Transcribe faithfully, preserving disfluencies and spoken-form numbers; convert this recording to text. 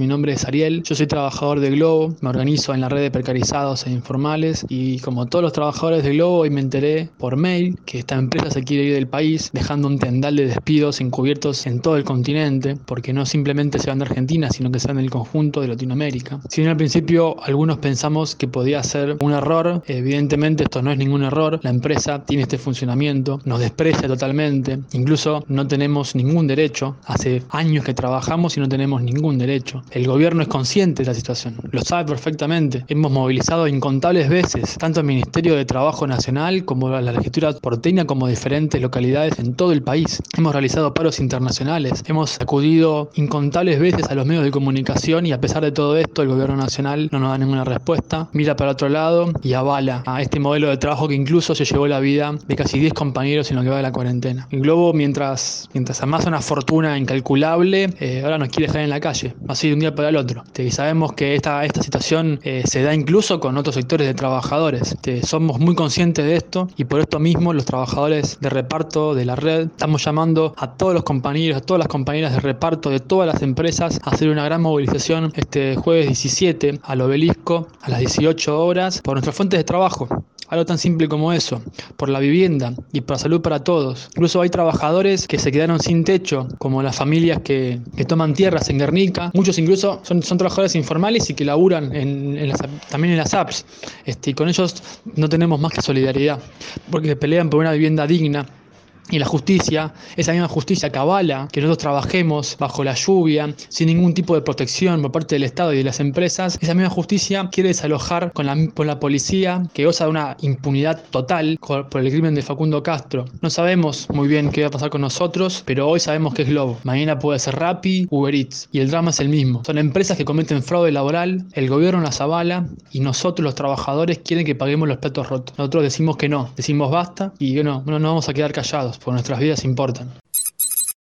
Mi nombre es Ariel, yo soy trabajador de Globo, me organizo en la red de precarizados e informales y como todos los trabajadores de Globo hoy me enteré por mail que esta empresa se quiere ir del país dejando un tendal de despidos encubiertos en todo el continente porque no simplemente se van de Argentina sino que se van del conjunto de Latinoamérica. Si bien al principio algunos pensamos que podía ser un error, evidentemente esto no es ningún error, la empresa tiene este funcionamiento, nos desprecia totalmente, incluso no tenemos ningún derecho, hace años que trabajamos y no tenemos ningún derecho. El gobierno es consciente de la situación, lo sabe perfectamente. Hemos movilizado incontables veces, tanto el Ministerio de Trabajo Nacional como la legislatura porteña como diferentes localidades en todo el país. Hemos realizado paros internacionales, hemos acudido incontables veces a los medios de comunicación y a pesar de todo esto el gobierno nacional no nos da ninguna respuesta, mira para otro lado y avala a este modelo de trabajo que incluso se llevó la vida de casi diez compañeros en lo que va de la cuarentena. El Globo, mientras, mientras amasa una fortuna incalculable, eh, ahora nos quiere dejar en la calle, así de un día para el otro. Y sabemos que esta, esta situación eh, se da incluso con otros sectores de trabajadores. Este, somos muy conscientes de esto y por esto mismo los trabajadores de reparto de la red estamos llamando a todos los compañeros, a todas las compañeras de reparto de todas las empresas a hacer una gran movilización este jueves diecisiete al Obelisco a las dieciocho horas por nuestras fuentes de trabajo. Algo tan simple como eso, por la vivienda y por la salud para todos. Incluso hay trabajadores que se quedaron sin techo, como las familias que, que toman tierras en Guernica. Muchos incluso son, son trabajadores informales y que laburan en, en las, también en las apps. Este, y con ellos no tenemos más que solidaridad, porque pelean por una vivienda digna. Y la justicia, esa misma justicia que avala que nosotros trabajemos bajo la lluvia, sin ningún tipo de protección por parte del Estado y de las empresas, esa misma justicia quiere desalojar con la, con la policía que goza de una impunidad total por el crimen de Facundo Castro. No sabemos muy bien qué va a pasar con nosotros, pero hoy sabemos que es Globo. Mañana puede ser Rappi, Uber Eats. Y el drama es el mismo. Son empresas que cometen fraude laboral, el gobierno las avala y nosotros los trabajadores quieren que paguemos los platos rotos. Nosotros decimos que no, decimos basta y que no, no, no vamos a quedar callados, porque nuestras vidas importan.